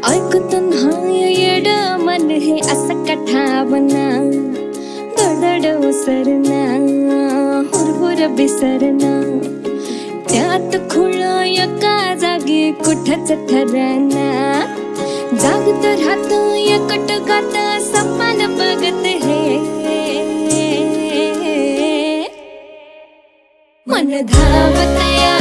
ऐकून हाय येड मन हे असं कठावना, दडदड उसरना, हुरहुर बिसरना, त्यात खुळ एका जागी कुठच ठरना, जागत राहतो एकटकात सपन बघत हे, मन धावत या